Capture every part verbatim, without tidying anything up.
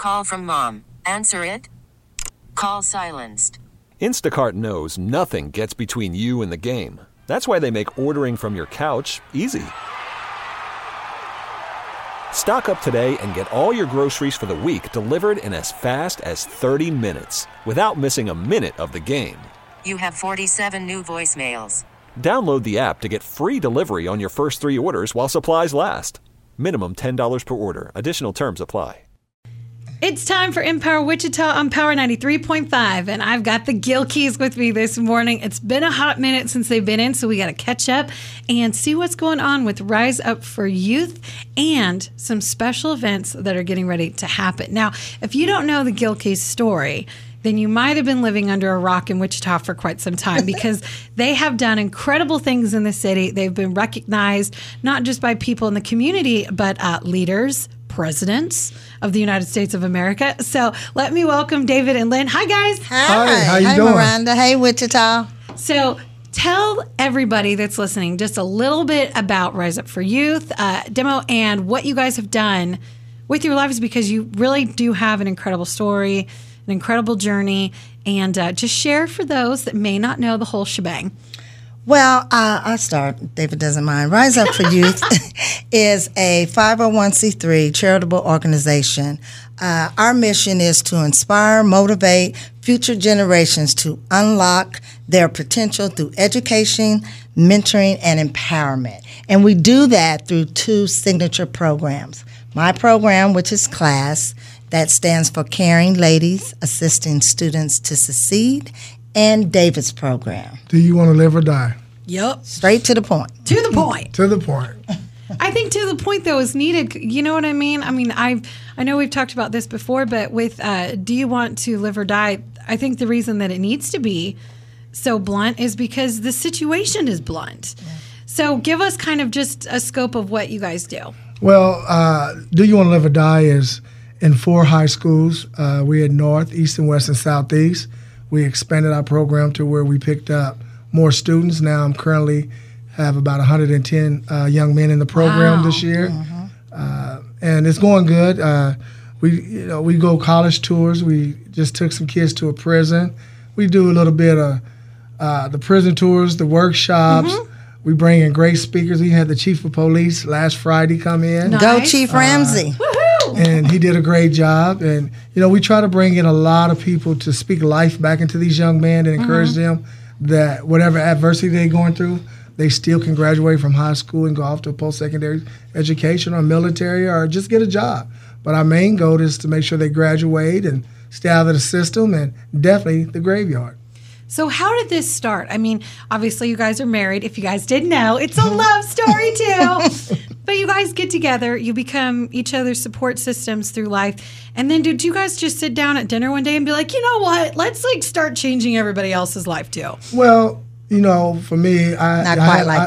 call from mom. Answer it. Call silenced. Instacart knows nothing gets between you and the game. That's why they make ordering from your couch easy. Stock up today and get all your groceries for the week delivered in as fast as thirty minutes without missing a minute of the game. You have forty-seven new voicemails. Download the app to get free delivery on your first three orders while supplies last. Minimum ten dollars per order. Additional terms apply. It's time for Empower Wichita on Power ninety-three point five, and I've got the Gilkeys with me this morning. It's been a hot minute since they've been in, so we got to catch up and see what's going on with Rise Up for Youth and some special events that are getting ready to happen. Now, if you don't know the Gilkeys story, then you might have been living under a rock in Wichita for quite some time, because they have done incredible things in the city. They've been recognized not just by people in the community, but uh, leaders, presidents of the United States of America. So let me welcome David and Lynn. Hi, guys. Hi. Hi, how you Hi, doing? Miranda. Hey, Wichita. So tell everybody that's listening just a little bit about Rise Up for Youth, uh, demo, and what you guys have done with your lives, because you really do have an incredible story, an incredible journey, and uh, just share for those that may not know the whole shebang. Well, uh, I'll start. David doesn't mind. Rise Up for Youth is a five oh one c three charitable organization. Uh, our mission is to inspire, motivate future generations to unlock their potential through education, mentoring, and empowerment. And we do that through two signature programs. My program, which is CLASS, that stands for Caring Ladies Assisting Students to Succeed, and David's program. Do you want to live or die? Yep. Straight to the point. To the point. To the point. I think to the point, though, is needed. You know what I mean? I mean, I I know we've talked about this before, but with uh, Do You Want to Live or Die, I think the reason that it needs to be so blunt is because the situation is blunt. Yeah. So give us kind of just a scope of what you guys do. Well, uh, Do You Want to Live or Die is in four high schools. Uh, we're in North, East, and West, and Southeast. We expanded our program to where we picked up more students. Now I'm currently have about one hundred ten uh, young men in the program wow. this year, Mm-hmm. uh, and it's going good. Uh, we, you know, we go college tours. We just took some kids to a prison. We do a little bit of uh, the prison tours, the workshops. Mm-hmm. We bring in great speakers. We had the chief of police last Friday come in. Nice. Go Chief Ramsey. Uh, And he did a great job. And, you know, we try to bring in a lot of people to speak life back into these young men and encourage mm-hmm. them that whatever adversity they're going through, they still can graduate from high school and go off to a post-secondary education or military or just get a job. But our main goal is to make sure they graduate and stay out of the system and definitely the graveyard. So how did this start? I mean, obviously you guys are married. If you guys didn't know, it's a love story too. But you guys get together, you become each other's support systems through life. And then did you guys just sit down at dinner one day and be like, you know what, let's like start changing everybody else's life too? Well, you know, for me, I Not I quite had, like I,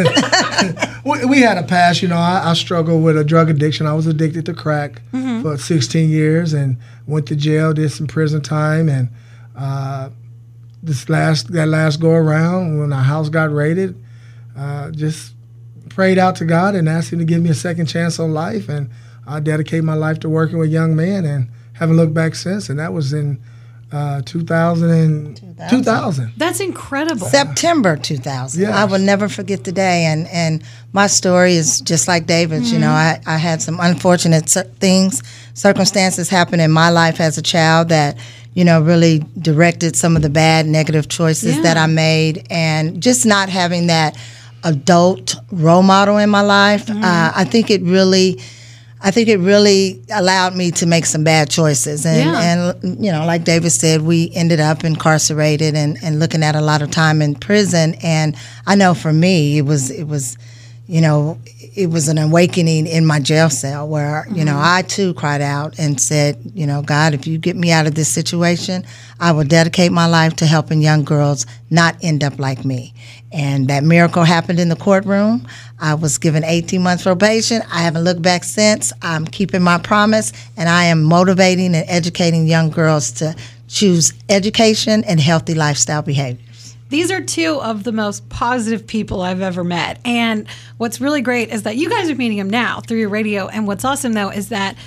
that. we, we had a past, you know, I, I struggled with a drug addiction. I was addicted to crack mm-hmm. for sixteen years and went to jail, did some prison time. And uh, this last, that last go around when our house got raided, uh, just prayed out to God and asked him to give me a second chance on life. And I dedicate my life to working with young men and haven't looked back since. And that was in uh, two thousand. two thousand. That's incredible. September two thousand. Yes. I will never forget the day. And, and my story is just like David's. Mm-hmm. You know, I, I had some unfortunate cir- things, circumstances happen in my life as a child that, you know, really directed some of the bad, negative choices yeah. that I made. And just not having that adult role model in my life, mm-hmm. uh, I think it really... I think it really allowed me to make some bad choices. And, yeah. and you know, like David said, we ended up incarcerated and, and looking at a lot of time in prison. And I know for me, it was, it was, you know, it was an awakening in my jail cell where, mm-hmm. you know, I too cried out and said, you know, God, if you get me out of this situation, I will dedicate my life to helping young girls not end up like me. And that miracle happened in the courtroom. I was given eighteen months probation. I haven't looked back since. I'm keeping my promise, and I am motivating and educating young girls to choose education and healthy lifestyle behaviors. These are two of the most positive people I've ever met. And what's really great is that you guys are meeting them now through your radio. And what's awesome, though, is that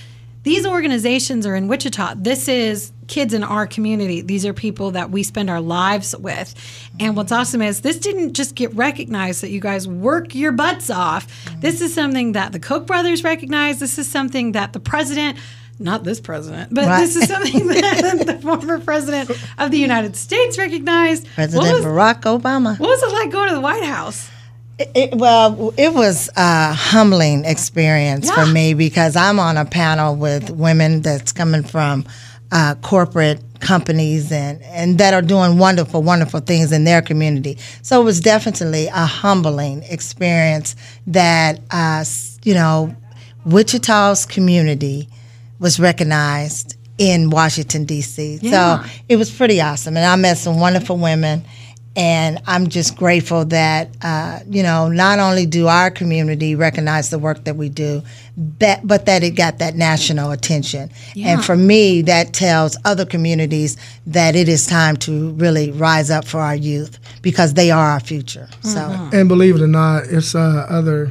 these organizations are in Wichita. This is kids in our community. These are people that we spend our lives with. And what's awesome is this didn't just get recognized that you guys work your butts off. Mm-hmm. This is something that the Koch brothers recognize. This is something that the president, not this president, but right. this is something that the former president of the United States recognized. President was, Barack Obama. What was it like going to the White House? It, it, well, it was a humbling experience yeah. for me because I'm on a panel with women that's coming from uh, corporate companies and, and that are doing wonderful, wonderful things in their community. So it was definitely a humbling experience that, uh, you know, Wichita's community was recognized in Washington, D C Yeah. So it was pretty awesome. And I met some wonderful women. And I'm just grateful that, uh, you know, not only do our community recognize the work that we do, but, but that it got that national attention. Yeah. And for me, that tells other communities that it is time to really rise up for our youth because they are our future. Mm-hmm. So, and believe it or not, it's uh, other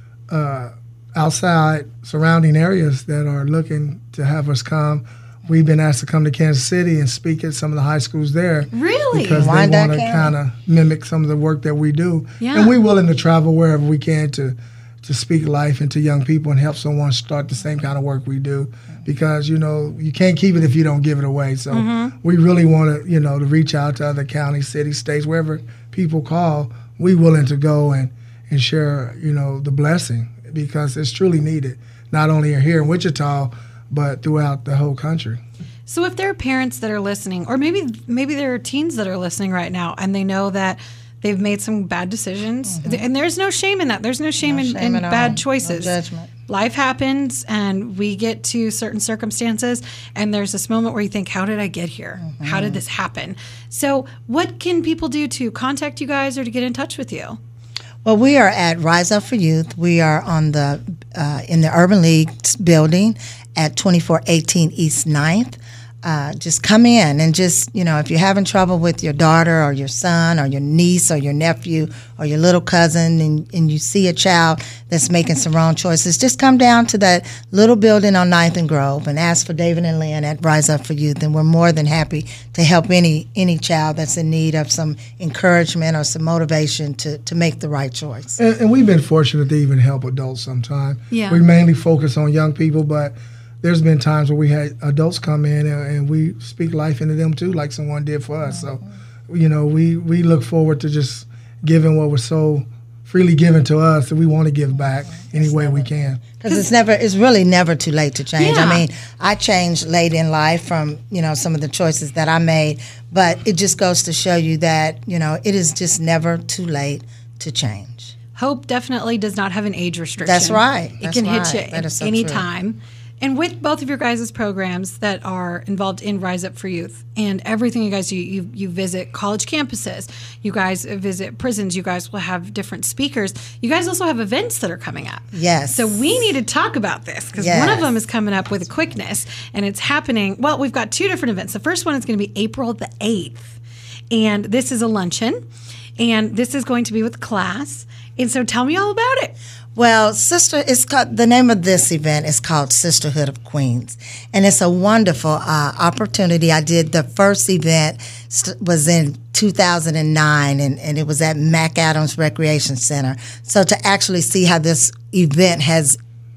uh, outside surrounding areas that are looking to have us come. We've been asked to come to Kansas City and speak at some of the high schools there. Really? Because they want to kind of mimic some of the work that we do. Yeah. And we're willing to travel wherever we can to to speak life into young people and help someone start the same kind of work we do. Because, you know, you can't keep it if you don't give it away. So mm-hmm. we really want to, you know, to reach out to other counties, cities, states, wherever people call, we're willing to go and, and share, you know, the blessing because it's truly needed, not only here in Wichita, but throughout the whole country. So if there are parents that are listening, or maybe maybe there are teens that are listening right now, and they know that they've made some bad decisions, mm-hmm. and there's no shame in that. There's no shame, no in, shame in bad all. choices. No judgment. Life happens, and we get to certain circumstances, and there's this moment where you think, how did I get here? Mm-hmm. How did this happen? So what can people do to contact you guys or to get in touch with you? Well, we are at Rise Up for Youth. We are on the uh, in the Urban League building at twenty-four eighteen East ninth. Uh, just come in and just, you know, if you're having trouble with your daughter or your son or your niece or your nephew or your little cousin and, and you see a child that's making some wrong choices, just come down to that little building on ninth and Grove and ask for David and Lynn at Rise Up for Youth. And we're more than happy to help any any child that's in need of some encouragement or some motivation to, to make the right choice. And, and we've been fortunate to even help adults sometime. Yeah. We mainly focus on young people, but there's been times where we had adults come in and, and we speak life into them too, like someone did for us. So, you know, we, we look forward to just giving what was so freely given to us that we want to give back any way we can. Because it's never, it's really never too late to change. Yeah. I mean, I changed late in life from, you know, some of the choices that I made, but it just goes to show you that, you know, it is just never too late to change. Hope definitely does not have an age restriction. That's right. It That's can right. hit you that is so any true. time. And with both of your guys' programs that are involved in Rise Up for Youth and everything you guys do, you, you visit college campuses, you guys visit prisons, you guys will have different speakers. You guys also have events that are coming up. Yes. So we need to talk about this because yes. one of them is coming up with a quickness and it's happening. Well, we've got two different events. The first one is going to be April the eighth. And this is a luncheon. And this is going to be with class. And so tell me all about it. Well, sister, it's called, the name of this event is called Sisterhood of Queens, and it's a wonderful uh, opportunity. I did the first event st- was in two thousand nine, and, and it was at McAdams Recreation Center. So to actually see how this event has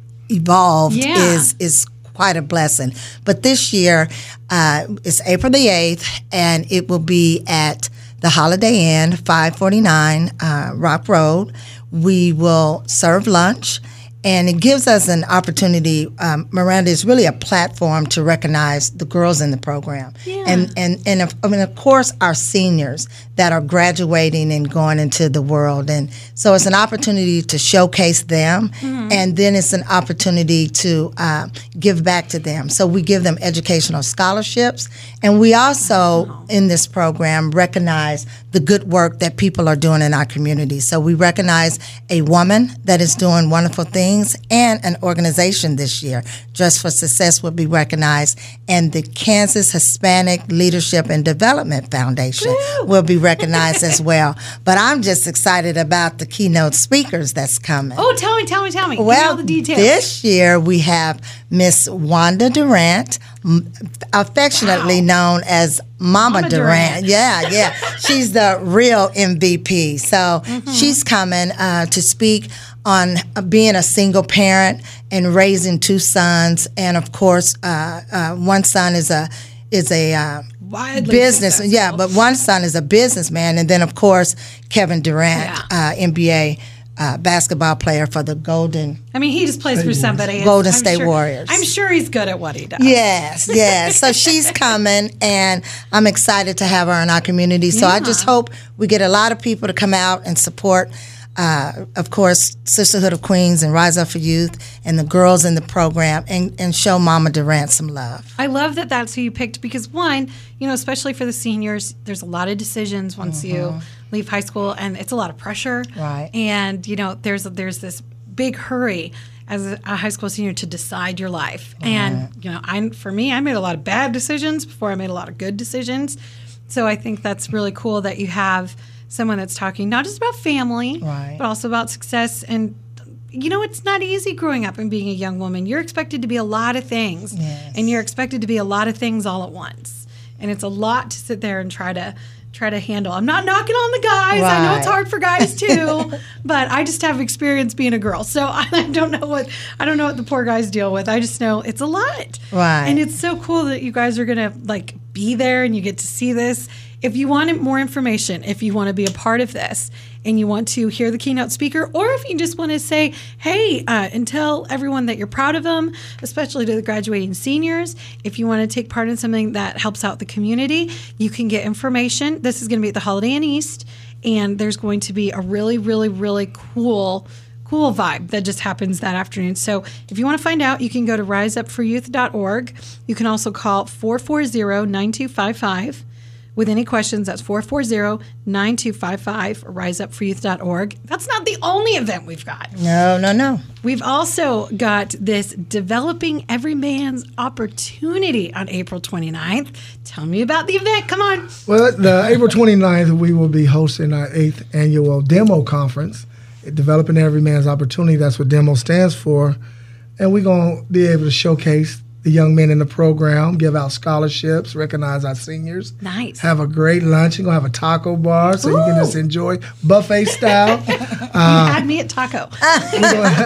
evolved yeah. is is quite a blessing. But this year, uh, it's April the eighth, and it will be at the Holiday Inn, five forty-nine uh, Rock Road. We will serve lunch, and it gives us an opportunity. Um, Miranda is really a platform to recognize the girls in the program, yeah. and and and of, I mean, of course, our seniors that are graduating and going into the world, and so it's an opportunity to showcase them, mm-hmm. and then it's an opportunity to uh, give back to them. So we give them educational scholarships, and we also wow. in this program recognize the good work that people are doing in our community. So we recognize a woman that is doing wonderful things. Queens, and an organization this year. Dress for Success will be recognized, and the Kansas Hispanic Leadership and Development Foundation Woo! Will be recognized as well. But I'm just excited about the keynote speakers that's coming. Oh, tell me, tell me, tell me. Give Well, me all the details. This year we have Miss Wanda Durant, m- affectionately Wow. known as Mama, Mama Durant. Durant. Yeah, yeah. She's the real M V P. So Mm-hmm. she's coming uh, to speak on uh, being a single parent and raising two sons. And of course, uh, uh, one son is a is a uh, Widely business. successful. Yeah, but one son is a businessman, and then of course Kevin Durant, Yeah. uh, N B A uh, basketball player for the Golden. I mean, he just plays for somebody. It's- Golden I'm State sure- Warriors. I'm sure he's good at what he does. Yes, yes. So she's coming, and I'm excited to have her in our community. So I Yeah. just hope we get a lot of people to come out and support, uh, of course, Sisterhood of Queens and Rise Up for Youth and the girls in the program, and, and show Mama Durant some love. I love that that's who you picked because, one, you know, especially for the seniors, there's a lot of decisions once you leave high school, and it's a lot of pressure. Right. And, you know, there's there's this big hurry as a, a high school senior to decide your life. And, you know, I for me, I made a lot of bad decisions before I made a lot of good decisions. So I think that's really cool that you have someone that's talking not just about family, Right. but also about success. And, you know, it's not easy growing up and being a young woman. You're expected to be a lot of things, Yes. and you're expected to be a lot of things all at once. And it's a lot to sit there and try to try to handle. I'm not knocking on the guys. I know it's Right. hard for guys too, but I just have experience being a girl. So I don't know what I don't know what the poor guys deal with. I just know it's a lot. Right. And it's so cool that you guys are going to like be there and you get to see this. If you want more information, if you want to be a part of this and you want to hear the keynote speaker, or if you just want to say, hey, uh, and tell everyone that you're proud of them, especially to the graduating seniors, if you want to take part in something that helps out the community, you can get information. This is going to be at the Holiday Inn East, and there's going to be a really, really, really cool cool vibe that just happens that afternoon. So if you want to find out, you can go to rise up for youth dot org. You can also call four four zero, nine two five five. With any questions, that's four four zero, nine two five five, or rise up for youth dot org. That's not the only event we've got. No, no, no. We've also got this Developing Every Man's Opportunity on April twenty-ninth. Tell me about the event. Come on. Well, the April twenty-ninth, we will be hosting our eighth annual demo conference, Developing Every Man's Opportunity. That's what DEMO stands for. And we're going to be able to showcase the young men in the program, give out scholarships, recognize our seniors. Nice. Have a great lunch. You're going to have a taco bar so you can Ooh. just enjoy buffet style. You had me at taco. We're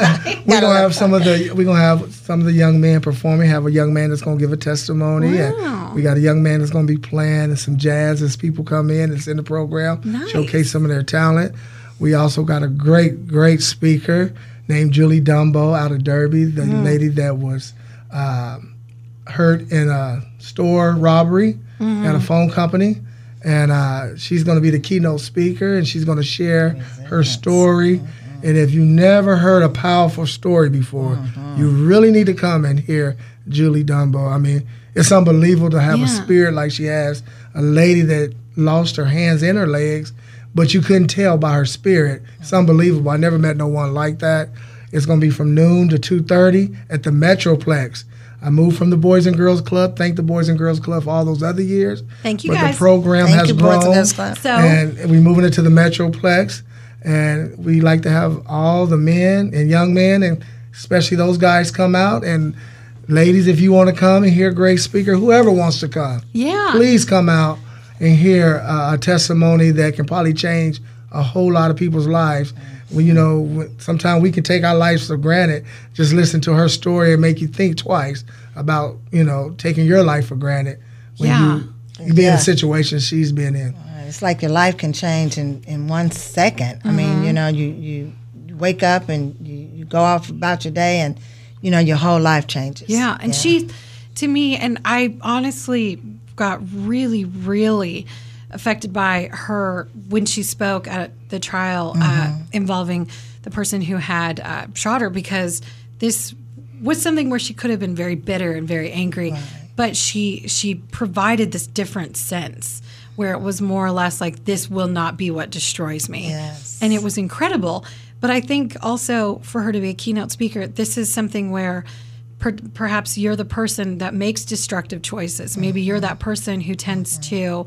gonna have some of the we're gonna have some of the young men performing. Have a young man that's gonna give a testimony, Wow. and we got a young man that's gonna be playing and some jazz as people come in. That's in the program, Nice. showcase some of their talent. We also got a great, great speaker named Julie Dumbo out of Derby, the lady that was um, hurt in a store robbery at a phone company. And uh, she's going to be the keynote speaker, and she's going to share her story. And if you never heard a powerful story before, you really need to come and hear Julie Dumbo. I mean, it's unbelievable to have Yeah. a spirit like she has, a lady that lost her hands and her legs, but you couldn't tell by her spirit. It's unbelievable. I never met no one like that. It's going to be from noon to two thirty at the Metroplex. I moved from the Boys and Girls Club. Thank the Boys and Girls Club for all those other years. Thank you, but guys. the program Thank has you, grown. Boys and Girls Club. So And we're moving into the Metroplex. And we like to have all the men and young men, and especially those guys, come out. And ladies, if you want to come and hear a great speaker, whoever wants to come, yeah. please come out and hear uh, a testimony that can probably change a whole lot of people's lives. Well, you know, sometimes we can take our lives for granted. Just listen to her story and make you think twice about, you know, taking your life for granted when Yeah. you, you be in Yeah. a situation she's been in. It's like your life can change in, in one second. I mean, you know, you, you you wake up and you, you go off about your day, and, you know, your whole life changes. Yeah, and she, to me, and I honestly got really, really affected by her when she spoke at the trial uh, involving the person who had uh, shot her, because this was something where she could have been very bitter and very angry, but she she provided this different sense where it was more or less like, this will not be what destroys me. Yes. And it was incredible. But I think also for her to be a keynote speaker, this is something where per, perhaps you're the person that makes destructive choices. Maybe you're that person who tends to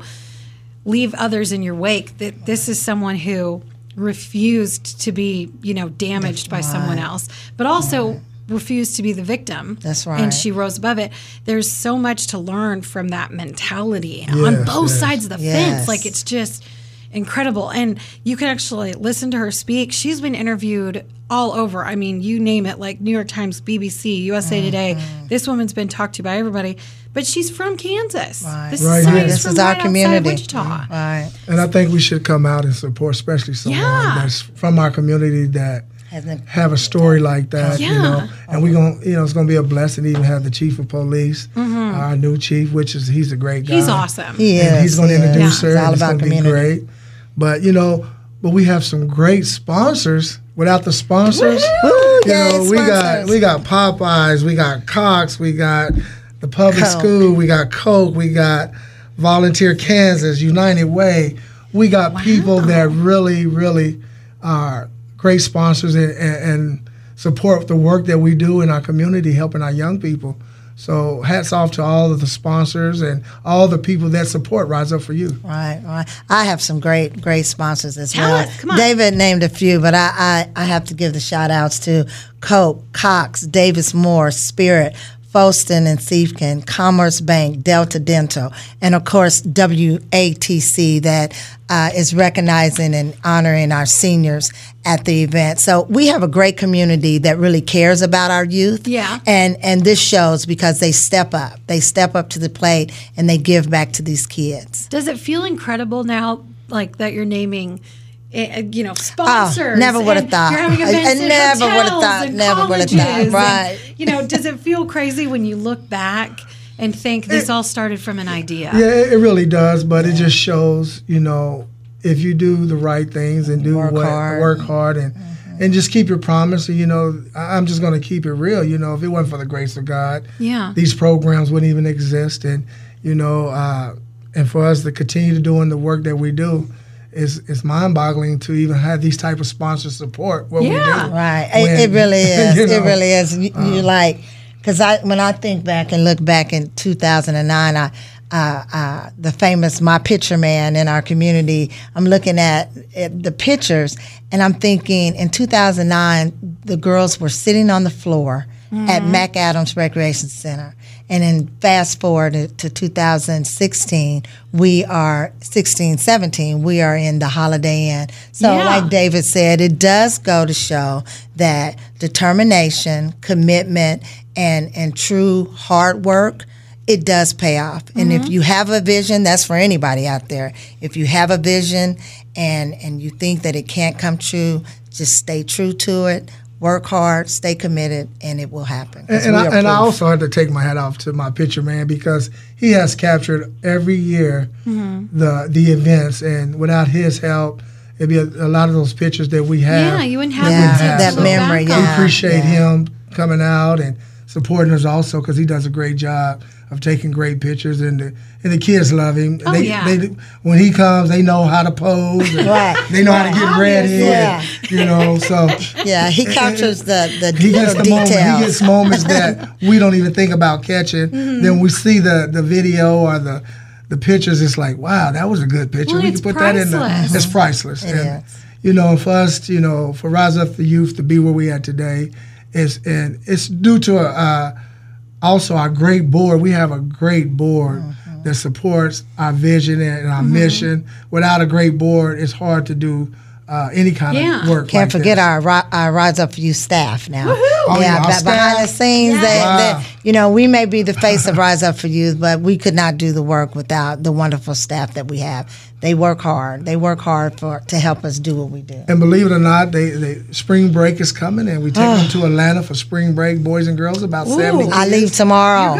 leave others in your wake. That this is someone who refused to be, you know, damaged by someone else, but also refused to be the victim. That's right. And she rose above it. There's so much to learn from that mentality Yes, on both yes. sides of the Yes. fence. Like, it's just incredible. And you can actually listen to her speak. She's been interviewed all over. I mean, you name it, like New York Times, B B C, U S A Today. This woman's been talked to by everybody. But she's from Kansas. Right. This Right is, here. somebody's This from is our right outside community. Wichita. Right. And I think we should come out and support, especially someone Yeah. that's from our community that Hasn't- have a story like that. You Yeah. know, and we're gonna, you know, it's gonna be a blessing to even have the chief of police, our new chief, which is he's a great guy. He's awesome. He And is. he's gonna he is. introduce Yeah. her. It's all and it's about gonna community. be great. But you know, but we have some great sponsors. Without the sponsors, Woo, you yay, know, we got sponsors. we got Popeyes, we got Cox, we got the public Coke. school, we got Coke, we got Volunteer Kansas, United Way. We got people that really, really are great sponsors and, and, and support the work that we do in our community, helping our young people. So hats off to all of the sponsors and all the people that support Rise Up For You. Right, right. I have some great, great sponsors as Tell well. us, come on. David named a few, but I, I, I have to give the shout outs to Coke, Cox, Davis Moore, Spirit, Folston and Siefkin, Commerce Bank, Delta Dental, and of course W A T C that uh, is recognizing and honoring our seniors at the event. So we have a great community that really cares about our youth. Yeah. And and this shows because they step up. They step up to the plate and they give back to these kids. Does it feel incredible now, like that you're naming, uh, you know, sponsors? Oh, never would have and thought. You're having I- events I in never would have hotels thought, and never would have thought, colleges and, right. you know, does it feel crazy when you look back and think this all started from an idea? Yeah, it, it really does, but it just shows, you know, if you do the right things and do Work what hard. work hard and and just keep your promise. You know, I- I'm just going to keep it real. You know, if it wasn't for the grace of God, Yeah. these programs wouldn't even exist. And you know, uh, and for us to continue to doing the work that we do, is it's mind-boggling to even have these type of sponsor support. What Yeah. we do, Right. When- it, it really is. you know, it really is. You, you like, because I when I think back and look back in two thousand nine, I. Uh, uh, the famous My Picture Man in our community, I'm looking at, at the pictures and I'm thinking in two thousand nine, the girls were sitting on the floor at McAdams Recreation Center. And then fast forward to, to two thousand sixteen, we are sixteen, seventeen, we are in the Holiday Inn. So Yeah. like David said, it does go to show that determination, commitment, and, and true hard work, it does pay off. And if you have a vision, that's for anybody out there. If you have a vision and and you think that it can't come true, just stay true to it, work hard, stay committed, and it will happen. 'Cause And, and, we I, are and I proof. also had to take my hat off to My Picture Man because he has captured every year the the events, and without his help, it'd be a, a lot of those pictures that we have. Yeah, you wouldn't have Yeah, them to that look memory, back We on. yeah. appreciate him coming out and supporting us also because he does a great job of taking great pictures, and the and the kids love him. Oh, they, yeah. they when he comes, they know how to pose. And Right. They know how to get ready. Yeah. And, you know, so Yeah, he captures the, the he gets little the moment. details. He gets moments that we don't even think about catching. Mm-hmm. Then we see the the video or the the pictures. It's like, wow, that was a good picture. Well, we it's can put that in priceless. the. It's priceless. It and, is. You know, for us, you know, for Rise Up the Youth to be where we are today, is and it's due to uh, also our great board. We have a great board Mm-hmm. that supports our vision and our mission. Without a great board, it's hard to do uh, any kind Yeah. of work. Can't like forget this. our ri- our Rise Up For You staff now. Oh, yeah, our be- behind staff. the scenes, they, Wow. they, you know, we may be the face of Rise Up For Youth, but we could not do the work without the wonderful staff that we have. They work hard. They work hard for to help us do what we do. And believe it or not, they, they spring break is coming, and we take them to Atlanta for spring break, boys and girls, about seventy kids. I leave tomorrow.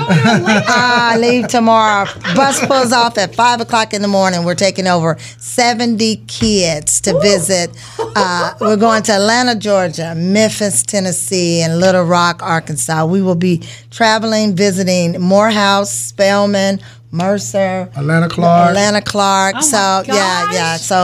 I leave tomorrow. Bus pulls off at five o'clock in the morning. We're taking over seventy kids to visit. Uh, we're going to Atlanta, Georgia, Memphis, Tennessee, and Little Rock, Arkansas. We will be traveling, visiting Morehouse, Spelman, Mercer, Atlanta Clark. Atlanta Clark. Oh, so my yeah, yeah. gosh. So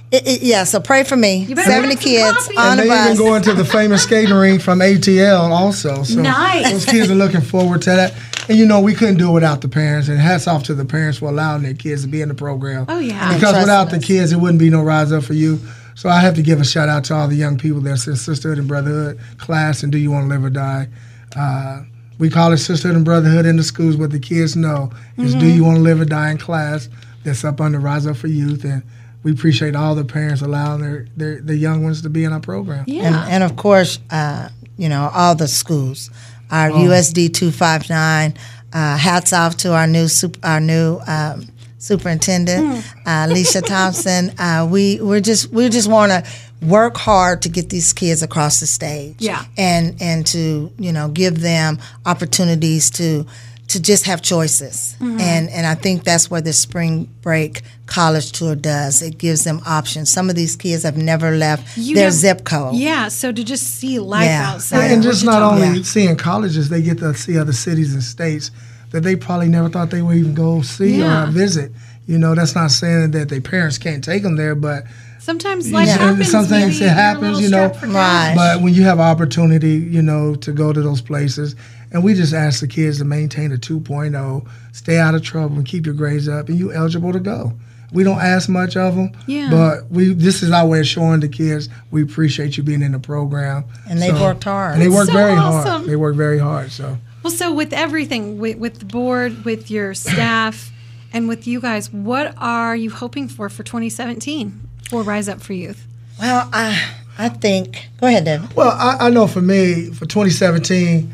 It, it, yeah, so pray for me. You better seventy grab some kids coffee. on And the they even bus. going to the famous skating rink from A T L also. So Nice. those kids are looking forward to that. And you know, we couldn't do it without the parents. And hats off to the parents for allowing their kids to be in the program. Oh, yeah. And Because trusting without the us. kids, it wouldn't be no Rise Up For You. So I have to give a shout out to all the young people that's in Sisterhood and Brotherhood class and Do You Want to Live or Die? Uh, we call it Sisterhood and Brotherhood in the schools, but the kids know is Mm-hmm. Do You Want to Live or Die in class that's up under Rise Up For Youth. And we appreciate all the parents allowing their, their, their young ones to be in our program. Yeah. And, and of course, uh, you know, all the schools, our U S D two fifty-nine. Uh, hats off to our new sup- our new um, superintendent, uh, Alicia Thompson. Uh, we we just we just want to work hard to get these kids across the stage. Yeah. and and to you know give them opportunities to to just have choices. And and I think that's where the spring break college tour does. It gives them options. Some of these kids have never left You their nev- zip code. Yeah, so to just see life Yeah. outside. And of just Wichita. not only Yeah. seeing colleges, they get to see other cities and states that they probably never thought they would even go see Yeah. or visit. You know, that's not saying that their parents can't take them there, but Sometimes life Yeah. happens. Some things maybe it you're a happens, little you know. strapped for Right. cash. but when you have opportunity, you know, to go to those places, and we just ask the kids to maintain a two point oh, stay out of trouble, and keep your grades up, and you eligible to go. We don't ask much of them, Yeah. but we this is our way of showing the kids we appreciate you being in the program. And they've worked hard. And they work So very awesome. hard. They work very hard. So. Well, so with everything, with, with the board, with your staff, and with you guys, what are you hoping for for twenty seventeen for Rise Up for Youth? Well, I I think. Go ahead, David. Well, I, I know for me, for twenty seventeen,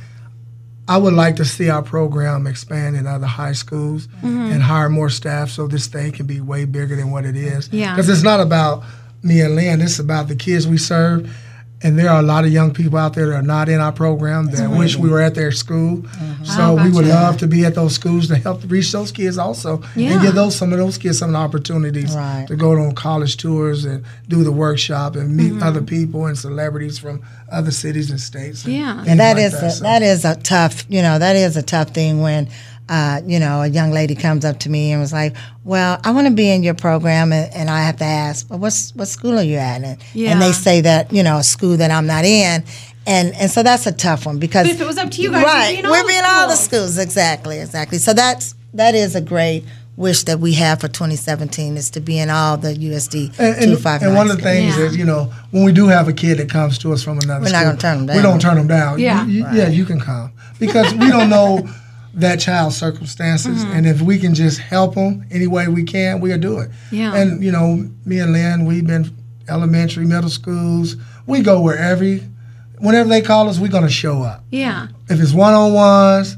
I would like to see our program expand in other high schools Mm-hmm. and hire more staff so this thing can be way bigger than what it is. Yeah. Because it's not about me and Lynn, it's about the kids we serve. And there are a lot of young people out there that are not in our program that wish we were at their school. So Oh, we would gotcha. love to be at those schools to help reach those kids also, Yeah. and give those some of those kids some opportunities Right. to go on college tours and do the workshop and meet Mm-hmm. other people and celebrities from other cities and states. And Yeah. things And that like is that. a, So- that is a tough, you know, that is a tough thing when, uh, you know, a young lady comes up to me and was like, "Well, I want to be in your program," and, and I have to ask, "Well, what's what school are you at?" And, Yeah. and they say that you know a school that I'm not in, and and so that's a tough one because But if it was up to you guys, you'd right, be in all we'd the be in all the schools. schools, exactly, exactly. So that's that is a great wish that we have for twenty seventeen is to be in all the U S D And, two and, five and nine one of the schools. things Yeah. is, you know, when we do have a kid that comes to us from another We're school, not gonna turn 'em we down. don't turn them down. Yeah. You- you- yeah, you can come because we don't know that child's circumstances, Mm-hmm. and if we can just help them any way we can, we'll do it. Yeah. And you know, me and Lynn, we've been elementary, middle schools. We go wherever, whenever they call us, we're gonna show up. Yeah. If it's one on ones,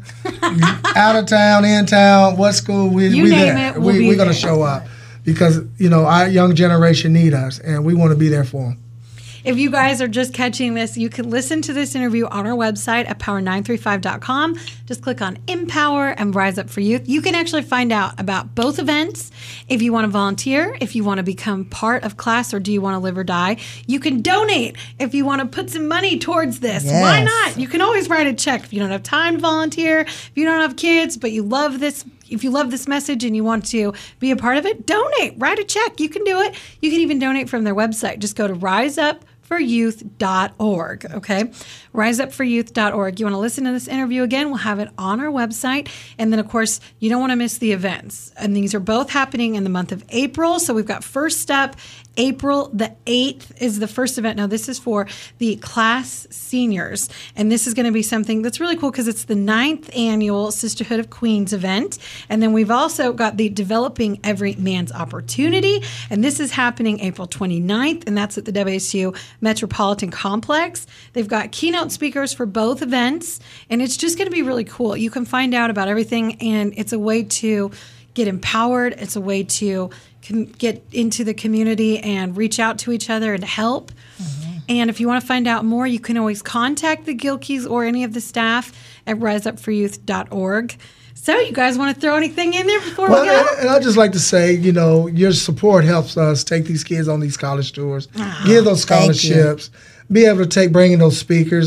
out of town, in town, what school, we You we name there. it, we'll we be we're gonna there. show up because you know our young generation need us, and we want to be there for them. If you guys are just catching this, you can listen to this interview on our website at power nine three five dot com. Just click on Empower and Rise Up for Youth. You can actually find out about both events. If you want to volunteer, if you want to become part of class, or do you want to live or die, you can donate if you want to put some money towards this. Why Yes. not? You can always write a check if you don't have time to volunteer, if you don't have kids, but you love this. If you love this message and you want to be a part of it, donate. Write a check. You can do it. You can even donate from their website. Just go to rise up for youth dot org. Okay, rise up for youth dot org. You want to listen to this interview again? We'll have it on our website. And then, of course, you don't want to miss the events. And these are both happening in the month of April. So we've got First Step. April the eighth is the first event. Now, this is for the class seniors. And this is going to be something that's really cool because it's the ninth annual Sisterhood of Queens event. And then we've also got the Developing Every Man's Opportunity. And this is happening April twenty-ninth, and that's at the W S U Metropolitan Complex. They've got keynote speakers for both events, and it's just going to be really cool. You can find out about everything, and it's a way to get empowered. It's a way to com- get into the community and reach out to each other and help. Mm-hmm. And if you want to find out more, you can always contact the Gilkeys or any of the staff at rise up for youth dot org. So, you guys want to throw anything in there before Well, we go? and, and I'd just like to say, you know, your support helps us take these kids on these college tours, give those thank you. scholarships, be able to take, bring in those speakers. Yeah.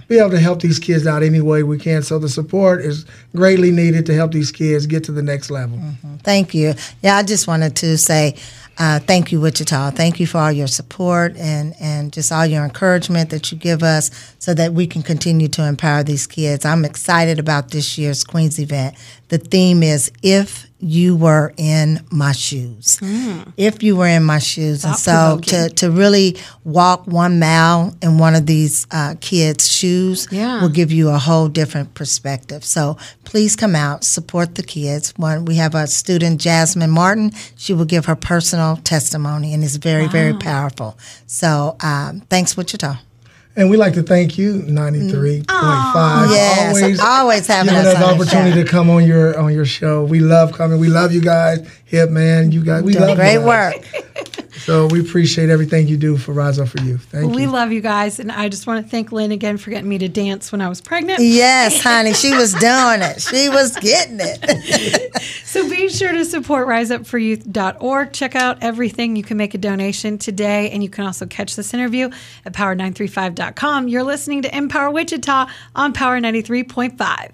be able to help these kids out any way we can. So the support is greatly needed to help these kids get to the next level. Mm-hmm. Thank you. Yeah, I just wanted to say uh, thank you, Wichita. Thank you for all your support and, and just all your encouragement that you give us so that we can continue to empower these kids. I'm excited about this year's Queens event. The theme is If You Were in My Shoes. Mm. If you were in my shoes. And so to, to really walk one mile in one of these uh, kids' shoes yeah. will give you a whole different perspective. So please come out, support the kids. One, we have a student, Jasmine Martin. She will give her personal testimony, and it's very, wow. very powerful. So um, thanks, Wichita. And we'd like to thank you, ninety-three point five. Yes, always, always having us us the opportunity to come on your on your show. We love coming. We love you guys. Hip man, you guys. We Doing love great you guys. work. So we appreciate everything you do for Rise Up For You. Thank well, you. We love you guys, and I just want to thank Lynn again for getting me to dance when I was pregnant. Yes, honey, she was doing it. She was getting it. So be sure to support rise up for youth dot org. Check out everything. You can make a donation today, and you can also catch this interview at power nine three five dot com. You're listening to Empower Wichita on Power ninety-three point five.